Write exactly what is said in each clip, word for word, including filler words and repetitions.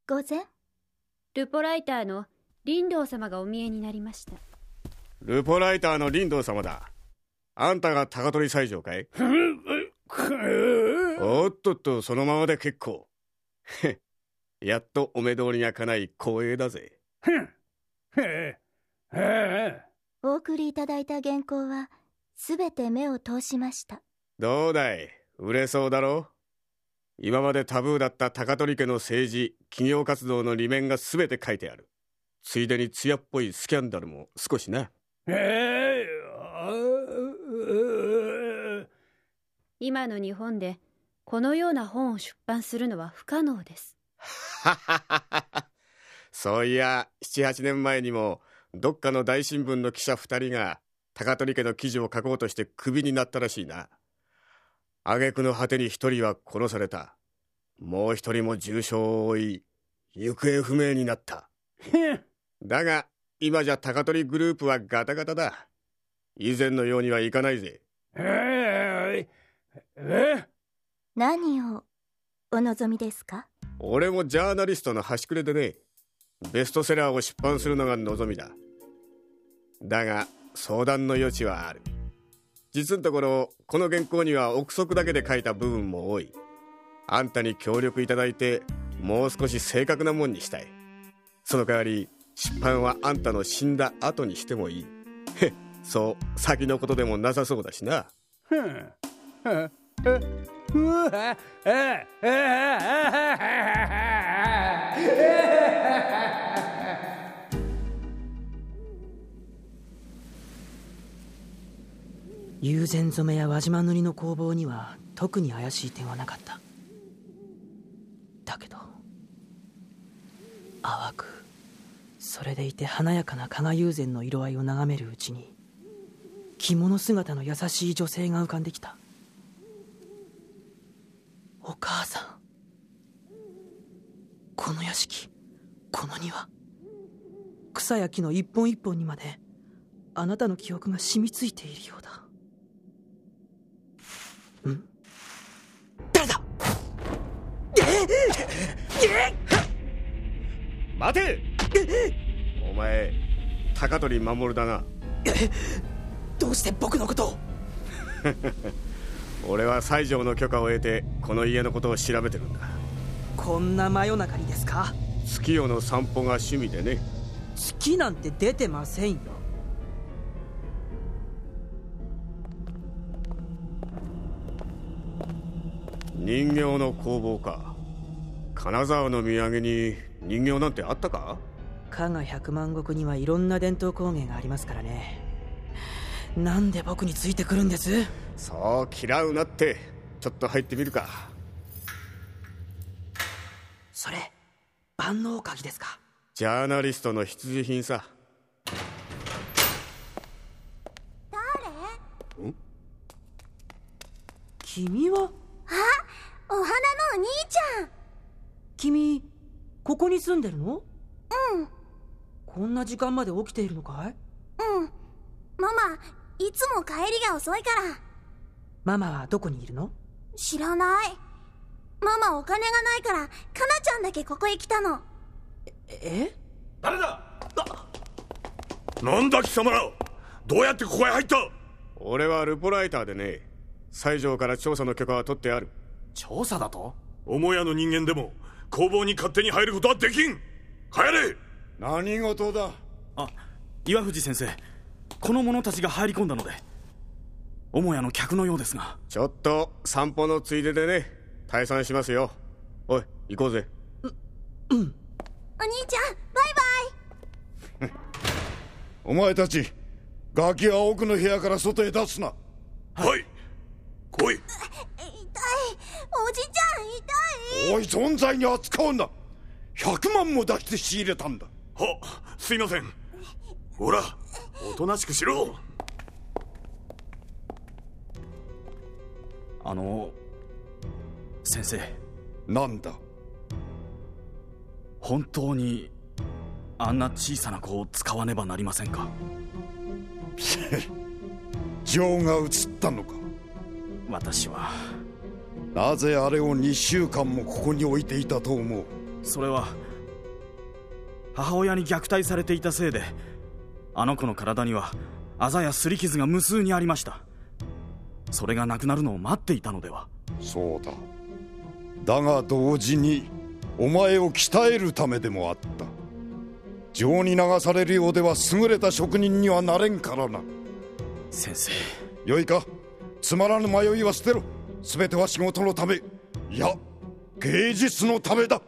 御前。 ルポライターの林道様がお見えになりました。 ルポライターの林道様だ。あんたが高取西条かい？おっとっと、そのままで結構。やっとお目通りが叶い光栄だぜ。 お送りいただいた原稿はすべて目を通しました。 どうだい、売れそうだろう。今までタブーだった高取家の政治企業活動の裏面がすべて書いてある。ついでに艶っぽいスキャンダルも少しな。 えー、今の日本でこのような本を出版するのは不可能です。 そういや、七八年前にもどっかの大新聞の記者二人が高取家の記事を書こうとしてクビになったらしいな。挙句の果てに一人は殺された。もう一人も重傷を負い行方不明になった。だが今じゃ高取グループはガタガタだ。以前のようにはいかないぜ。 ええ何をお望みですか？ 俺もジャーナリストの端くれでね、ベストセラーを出版するのが望みだ。だが相談の余地はある。実のところこの原稿には憶測だけで書いた部分も多い。あんたに協力いただいてもう少し正確なもんにしたい。その代わり出版はあんたの死んだ後にしてもいい。へっ、そう先のことでもなさそうだしな。 ふんふんうわええ友禅染めや輪島塗りの工房には特に怪しい点はなかった。だけど淡くそれでいて華やかな加賀友禅の色合いを眺めるうちに、着物姿の優しい女性が浮かんできた。お母さん、この屋敷、この庭、草や木の一本一本にまであなたの記憶が染みついているようだ。ん？誰だ？ 待て！お前高取守だな。 どうして僕のことを？ 俺は西条の許可を得てこの家のことを調べてるんだ。 こんな真夜中にですか？ 月夜の散歩が趣味でね。 月なんて出てませんよ。 人形の工房か。金沢の土産に人形なんてあったか？ 加賀百万石にはいろんな伝統工芸がありますからね。なんで僕についてくるんです？ そう嫌うなって。ちょっと入ってみるか。 それ万能鍵ですか？ ジャーナリストの必需品さ。 誰？ ん？ 君は？ あ、お花のお兄ちゃん。 君ここに住んでるの？ うん。 こんな時間まで起きているのかい？ うん。ママいつも帰りが遅いから。 ママはどこにいるの？ 知らない。ママお金がないからかなちゃんだけここへ来たの。 え？え？ 誰だ？なんだ貴様ら、どうやってここへ入った？ 俺はルポライターでね、西条から調査の許可は取ってある。 調査だと？母屋の人間でも工房に勝手に入ることはできん。帰れ。 何事だ？ あ、岩藤先生、この者たちが入り込んだので母屋の客のようですが。 ちょっと散歩のついででね、退散しますよ。おい行こうぜ。 ううん。 お兄ちゃんバイバイ。 お前たちガキは奥の部屋から外へ出すな。 はい、来い。 痛い、おじちゃん痛い。 おい、存在に扱うな。ひゃくまんも出して仕入れたんだ。 は、すいません。ほらおとなしくしろ。 あの先生。 なんだ？ 本当にあんな小さな子を使わねばなりませんか？ 情が移ったのか？ 私は。 なぜあれをにしゅうかんもここに置いていたと思う？ それは母親に虐待されていたせいで、あの子の体にはあざや擦り傷が無数にありました。それがなくなるのを待っていたのでは。 そうだ。だが同時にお前を鍛えるためでもあった。情に流されるようでは優れた職人にはなれんからな。 先生。 よいか、つまらぬ迷いは捨てろ。全ては仕事のため、いや芸術のためだ。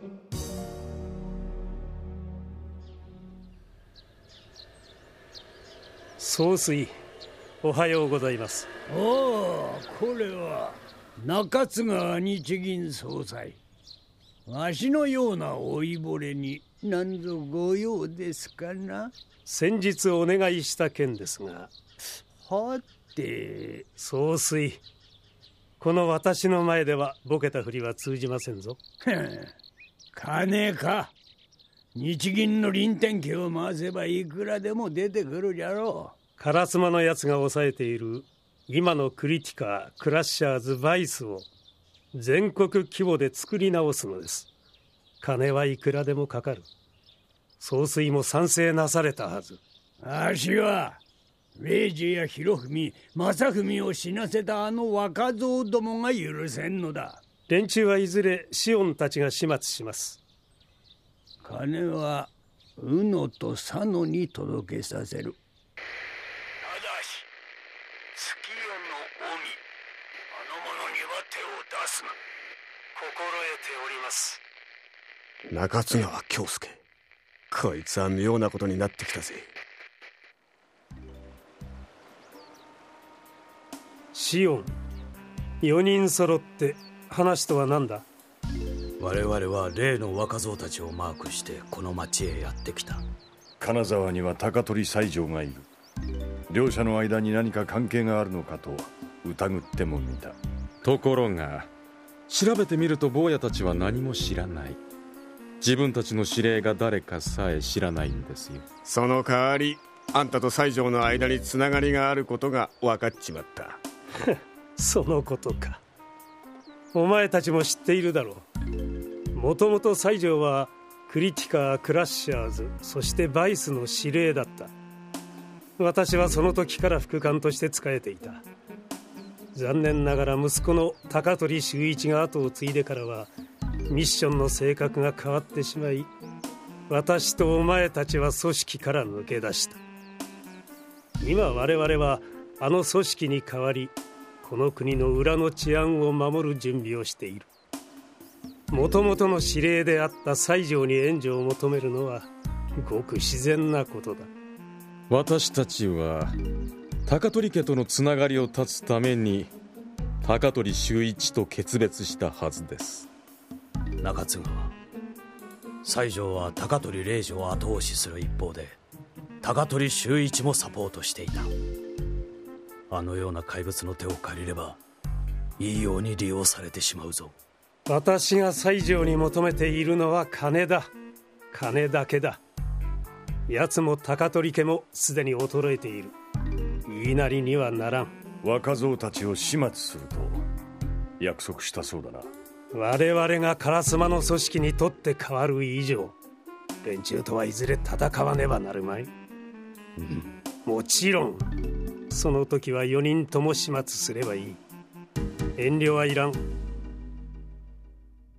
総帥、おはようございます。 おお、これは中津川日銀総裁。わしのような老いぼれに何ぞご用ですかな。 先日お願いした件ですが。 はて、 総帥、この私の前ではボケたふりは通じませんぞ。 金か。日銀の臨転機を回せばいくらでも出てくるじゃろう。 烏丸のやつが抑えている今のクリティカ、クラッシャーズ、バイスを全国規模で作り直すのです。金はいくらでもかかる。総帥も賛成なされたはず。 あしは明治や博文、正文を死なせたあの若造どもが許せんのだ。 連中はいずれシオンたちが始末します。 金はウノとサノに届けさせる。ただし月夜の臣、あの者には手を出すな。 心得ております。 中津川京介、こいつは妙なことになってきたぜ。 シオン、よにん揃って話とは何だ。 我々は例の若造たちをマークしてこの町へやってきた。 金沢には高取西条がいる。両者の間に何か関係があるのかと疑ってもみた。 ところが調べてみると坊やたちは何も知らない。自分たちの指令が誰かさえ知らないんですよ。 その代わりあんたと西条の間につながりがあることが分かっちまった。 そのことか。お前たちも知っているだろう。もともと西条はクリティカー、クラッシャーズ、そしてバイスの司令だった。私はその時から副官として仕えていた。残念ながら息子の高取修一が後を継いでからはミッションの性格が変わってしまい、私とお前たちは組織から抜け出した。今我々はあの組織に代わりこの国の裏の治安を守る準備をしている。もともとの司令であった西条に援助を求めるのはごく自然なことだ。 私たちは高取家とのつながりを断つために高取修一と決別したはずです。 中津川、西条は高取礼二を後押しする一方で高取修一もサポートしていた。あのような怪物の手を借りればいいように利用されてしまうぞ。 私が西条に求めているのは金だ。金だけだ。奴も高取家もすでに衰えている。言いなりにはならん。 若造たちを始末すると約束したそうだな。 我々が烏丸の組織にとって変わる以上、連中とはいずれ戦わねばなるまい。うん、もちろんその時はよにんとも始末すればいい。遠慮はいらん。